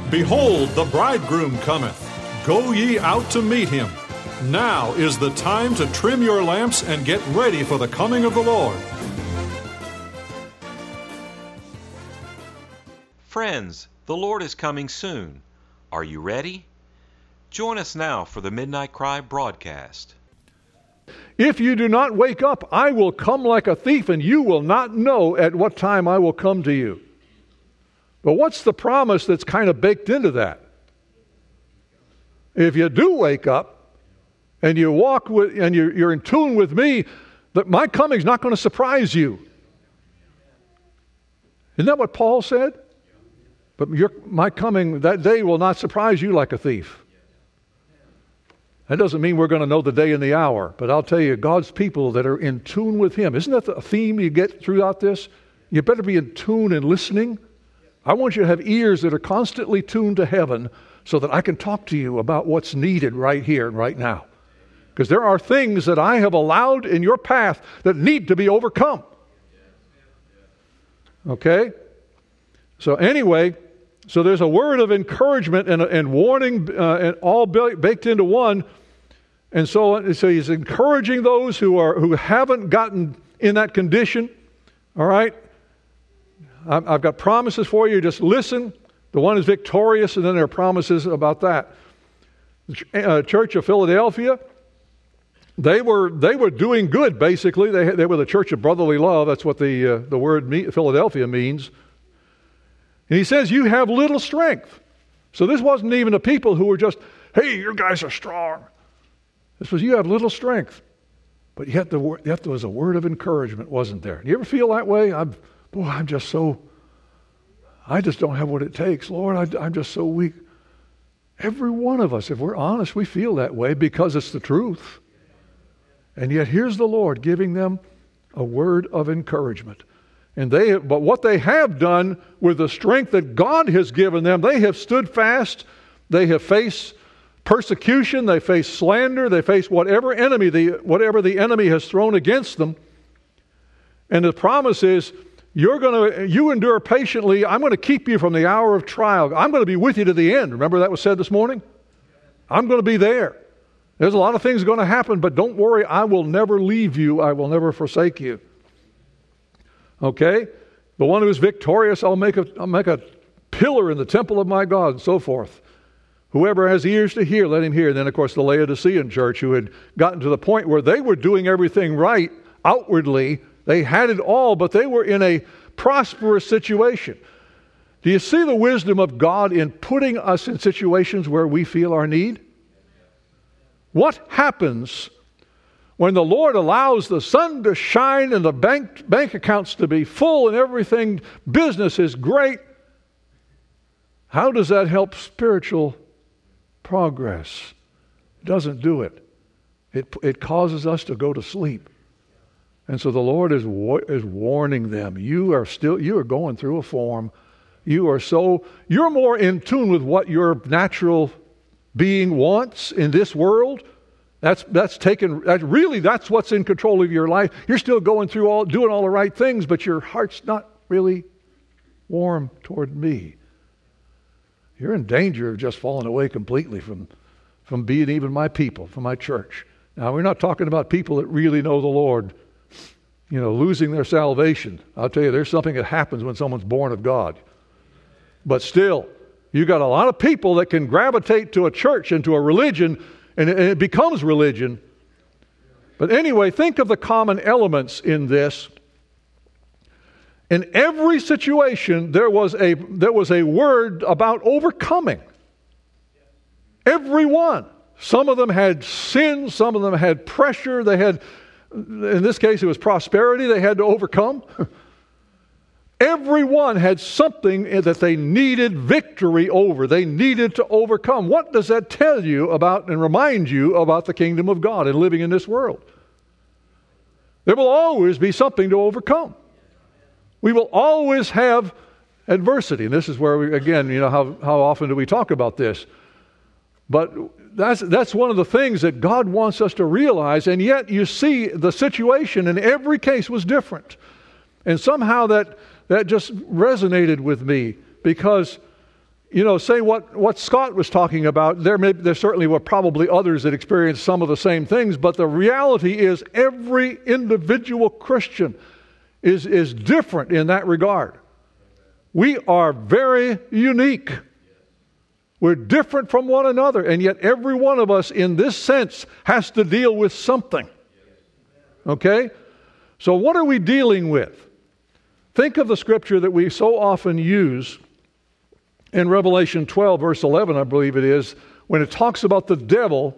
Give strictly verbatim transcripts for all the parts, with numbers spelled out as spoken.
Behold, the bridegroom cometh. Go ye out to meet him. Now is the time to trim your lamps and get ready for the coming of the Lord. Friends, the Lord is coming soon. Are you ready? Join us now for the Midnight Cry broadcast. If you do not wake up, I will come like a thief, and you will not know at what time I will come to you. But what's the promise that's kind of baked into that? If you do wake up and you walk with, and you're, you're in tune with me, that my coming is not going to surprise you. Isn't that what Paul said? But your, my coming that day will not surprise you like a thief. That doesn't mean we're going to know the day and the hour, but I'll tell you, God's people that are in tune with Him. Isn't that the theme you get throughout this? You better be in tune and listening. I want you to have ears that are constantly tuned to heaven so that I can talk to you about what's needed right here and right now. Because there are things that I have allowed in your path that need to be overcome. Okay? So anyway, so there's a word of encouragement and, and warning uh, and all baked into one. And so, so he's encouraging those who are who haven't gotten in that condition. All right? I've got promises for you. Just listen. The one is victorious, and then there are promises about that. The uh, Church of Philadelphia, they were they were doing good. Basically, they they were the Church of Brotherly Love. That's what the uh, the word me, Philadelphia means. And he says, "You have little strength." So this wasn't even the people who were just, "Hey, you guys are strong." This was, "You have little strength," but yet the yet there was a word of encouragement, wasn't there? You ever feel that way? I'm boy, I'm just so. I just don't have what it takes. Lord, I, I'm just so weak. Every one of us, if we're honest, we feel that way because it's the truth. And yet here's the Lord giving them a word of encouragement. And they, but what they have done with the strength that God has given them, they have stood fast. They have faced persecution. They face slander. They face whatever enemy the whatever the enemy has thrown against them. And the promise is, You're going to, you endure patiently. I'm going to keep you from the hour of trial. I'm going to be with you to the end. Remember that was said this morning? I'm going to be there. There's a lot of things going to happen, but don't worry. I will never leave you. I will never forsake you. Okay? The one who is victorious, I'll make a, I'll make a pillar in the temple of my God, and so forth. Whoever has ears to hear, let him hear. And then, of course, the Laodicean church, who had gotten to the point where they were doing everything right outwardly. They had it all, but they were in a prosperous situation. Do you see the wisdom of God in putting us in situations where we feel our need? What happens when the Lord allows the sun to shine and the bank, bank accounts to be full and everything, business is great? How does that help spiritual progress? It doesn't do it. It, it causes us to go to sleep. And so the Lord is is warning them. You are still, you are going through a form. You are so, you're more in tune with what your natural being wants in this world. That's that's taken, that really that's what's in control of your life. You're still going through all, doing all the right things, but your heart's not really warm toward me. You're in danger of just falling away completely from, from being even my people, from my church. Now, we're not talking about people that really know the Lord, you know, losing their salvation. I'll tell you, there's something that happens when someone's born of God. But still, you got a lot of people that can gravitate to a church and to a religion, and it, and it becomes religion. But anyway, think of the common elements in this. In every situation, there was a there was a word about overcoming. Every one. Some of them had sin, some of them had pressure, they had, in this case, it was prosperity they had to overcome. Everyone had something that they needed victory over. They needed to overcome. What does that tell you about and remind you about the kingdom of God and living in this world? There will always be something to overcome. We will always have adversity. And this is where, we, again, you know, how, how often do we talk about this? But that's that's one of the things that God wants us to realize. And yet you see the situation in every case was different. And somehow that that just resonated with me, because you know, say what, what Scott was talking about. There, may, there certainly were probably others that experienced some of the same things, but the reality is every individual Christian is, is different in that regard. We are very unique. We're different from one another, and yet every one of us in this sense has to deal with something. Okay? So what are we dealing with? Think of the scripture that we so often use in Revelation twelve, verse eleven, I believe it is, when it talks about the devil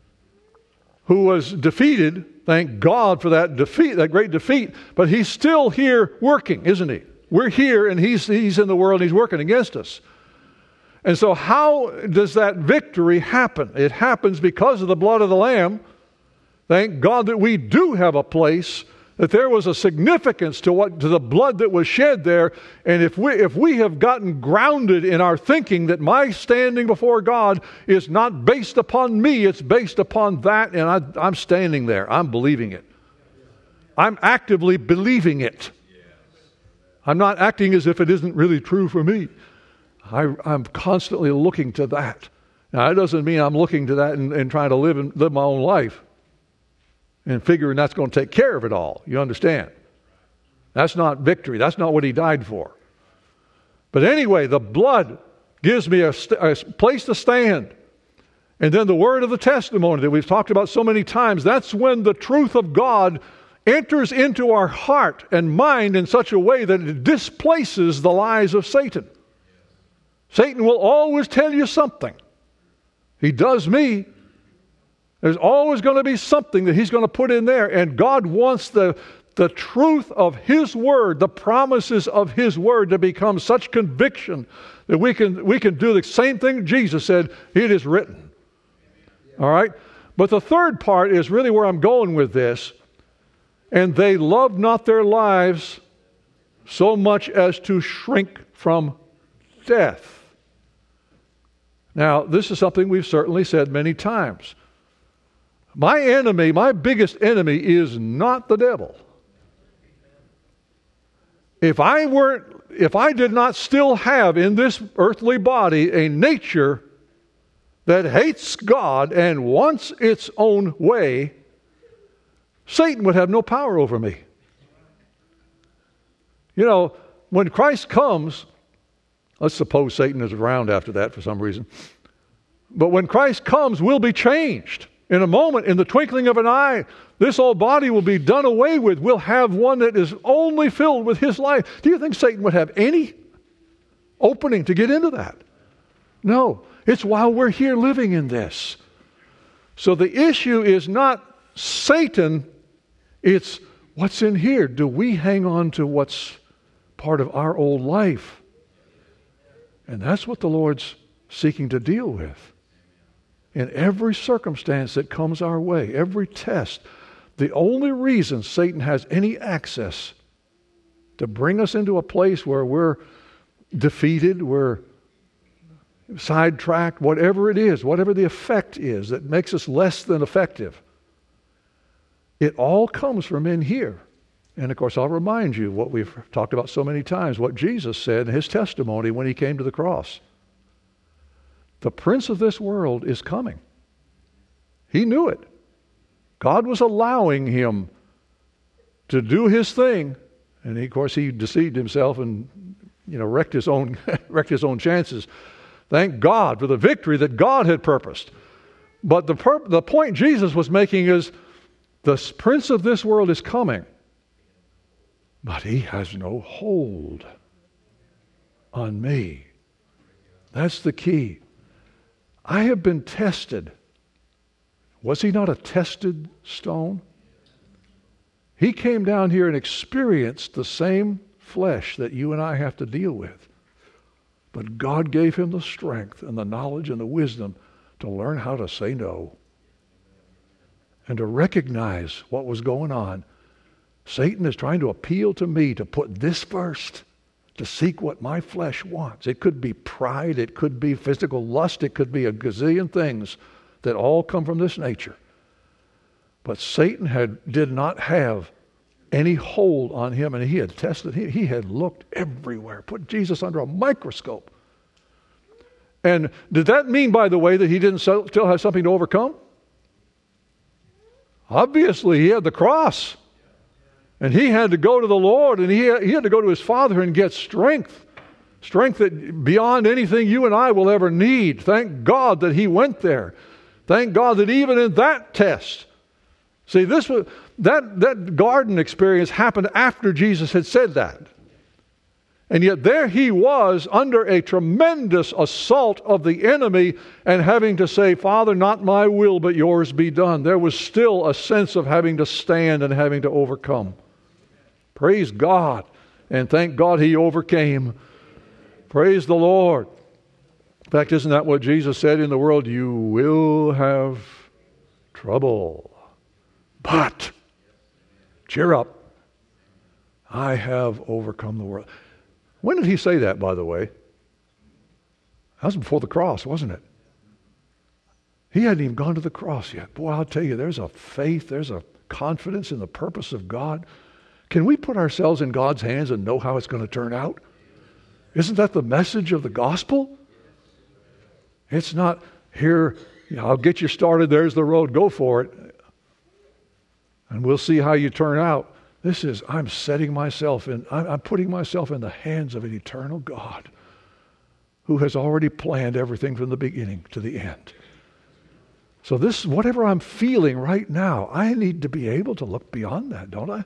who was defeated. Thank God for that defeat, that great defeat, but he's still here working, isn't he? We're here and he's, he's in the world and he's working against us. And so how does that victory happen? It happens because of the blood of the Lamb. Thank God that we do have a place, that there was a significance to what to the blood that was shed there. And if we if we have gotten grounded in our thinking that my standing before God is not based upon me, it's based upon that, and I, I'm standing there. I'm believing it. I'm actively believing it. I'm not acting as if it isn't really true for me. I, I'm constantly looking to that. Now, that doesn't mean I'm looking to that and, and trying to live and live my own life and figuring that's going to take care of it all. You understand? That's not victory. That's not what he died for. But anyway, the blood gives me a, st- a place to stand. And then the word of the testimony that we've talked about so many times, that's when the truth of God enters into our heart and mind in such a way that it displaces the lies of Satan. Satan will always tell you something. He does me. There's always going to be something that he's going to put in there. And God wants the, the truth of his word, the promises of his word to become such conviction that we can, we can do the same thing Jesus said, it is written. All right? But the third part is really where I'm going with this. And they loved not their lives so much as to shrink from death. Now, this is something we've certainly said many times. My enemy, my biggest enemy is not the devil. If I weren't, if I did not still have in this earthly body a nature that hates God and wants its own way, Satan would have no power over me. You know, when Christ comes, let's suppose Satan is around after that for some reason. But when Christ comes, we'll be changed. In a moment, in the twinkling of an eye, this old body will be done away with. We'll have one that is only filled with his life. Do you think Satan would have any opening to get into that? No. It's while we're here living in this. So the issue is not Satan, it's what's in here. Do we hang on to what's part of our old life? And that's what the Lord's seeking to deal with. In every circumstance that comes our way, every test, the only reason Satan has any access to bring us into a place where we're defeated, we're sidetracked, whatever it is, whatever the effect is that makes us less than effective, it all comes from in here. And of course, I'll remind you what we've talked about so many times, what Jesus said in his testimony when he came to the cross. The prince of this world is coming. He knew it. God was allowing him to do his thing, and he, of course he deceived himself and you know wrecked his own wrecked his own chances. Thank God for the victory that God had purposed. But the pur- the point Jesus was making is the prince of this world is coming, but he has no hold on me. That's the key. I have been tested. Was he not a tested stone? He came down here and experienced the same flesh that you and I have to deal with. But God gave him the strength and the knowledge and the wisdom to learn how to say no and to recognize what was going on. Satan is trying to appeal to me to put this first, to seek what my flesh wants. It could be pride, it could be physical lust, it could be a gazillion things that all come from this nature. But Satan had did not have any hold on him, and he had tested, he, he had looked everywhere, put Jesus under a microscope. And did that mean, by the way, that he didn't so, still have something to overcome? Obviously, he had the cross. And he had to go to the Lord, and he had, he had to go to his Father and get strength. Strength that beyond anything you and I will ever need. Thank God that he went there. Thank God that even in that test, see, this was that that garden experience happened after Jesus had said that. And yet there he was under a tremendous assault of the enemy and having to say, Father, not my will, but yours be done. There was still a sense of having to stand and having to overcome. Praise God. And thank God he overcame. Praise the Lord. In fact, isn't that what Jesus said in the world? You will have trouble. But cheer up. I have overcome the world. When did he say that, by the way? That was before the cross, wasn't it? He hadn't even gone to the cross yet. Boy, I'll tell you, there's a faith, there's a confidence in the purpose of God. Can we put ourselves in God's hands and know how it's going to turn out? Isn't that the message of the gospel? It's not, here, you know, I'll get you started, there's the road, go for it. And we'll see how you turn out. This is, I'm setting myself in, I'm putting myself in the hands of an eternal God who has already planned everything from the beginning to the end. So this, whatever I'm feeling right now, I need to be able to look beyond that, don't I?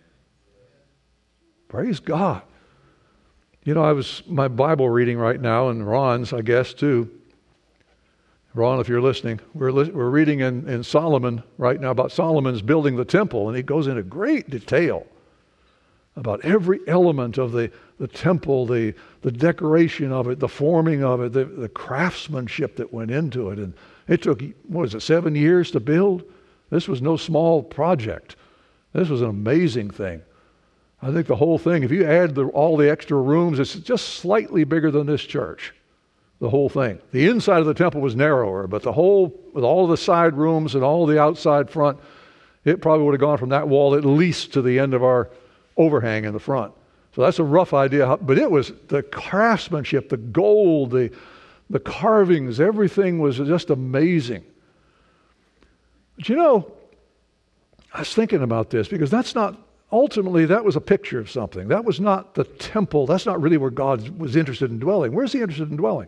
Praise God. You know, I was, my Bible reading right now, and Ron's, I guess, too. Ron, if you're listening, we're li- we're reading in, in Solomon right now about Solomon's building the temple, and he goes into great detail about every element of the, the temple, the, the decoration of it, the forming of it, the, the craftsmanship that went into it. And it took, what was it, seven years to build? This was no small project. This was an amazing thing. I think the whole thing, if you add the, all the extra rooms, it's just slightly bigger than this church. The whole thing. The inside of the temple was narrower, but the whole, with all the side rooms and all the outside front, it probably would have gone from that wall at least to the end of our overhang in the front. So that's a rough idea. How, but it was the craftsmanship, the gold, the, the carvings, everything was just amazing. But you know, I was thinking about this because that's not, ultimately that was a picture of something. That was not the temple. That's not really where God was interested in dwelling. Where's he interested in dwelling?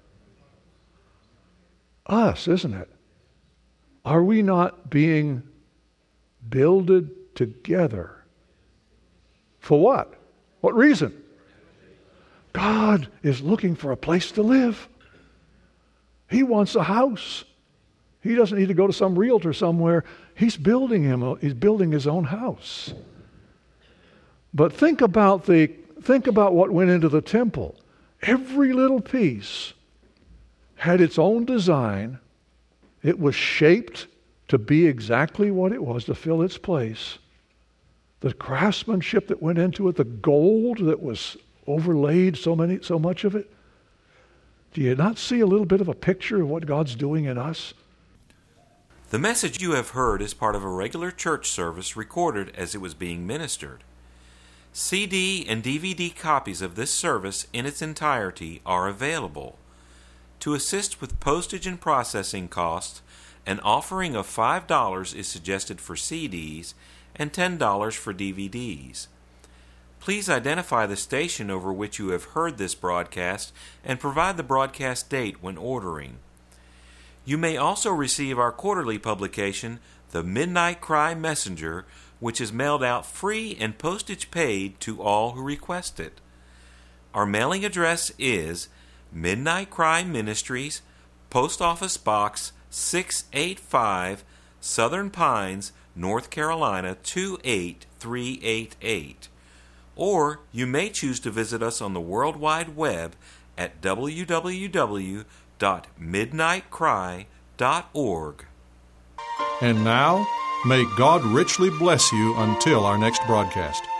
Us, isn't it? Are we not being builded together? For what? What reason? God is looking for a place to live. He wants a house. He doesn't need to go to some realtor somewhere. He's building him. He's building his own house. But think about the think about what went into the temple. Every little piece had its own design. It was shaped to be exactly what it was, to fill its place. The craftsmanship that went into it, the gold that was overlaid, so many, so much of it. Do you not see a little bit of a picture of what God's doing in us? The message you have heard is part of a regular church service recorded as it was being ministered. C D and D V D copies of this service in its entirety are available. To assist with postage and processing costs, an offering of five dollars is suggested for C Ds and ten dollars for D V Ds. Please identify the station over which you have heard this broadcast and provide the broadcast date when ordering. You may also receive our quarterly publication, The Midnight Cry Messenger, which is mailed out free and postage paid to all who request it. Our mailing address is Midnight Cry Ministries, Post Office Box six eighty-five, Southern Pines, North Carolina two eight three eight eight. Or you may choose to visit us on the World Wide Web at w w w dot midnight cry dot org. And now, may God richly bless you until our next broadcast.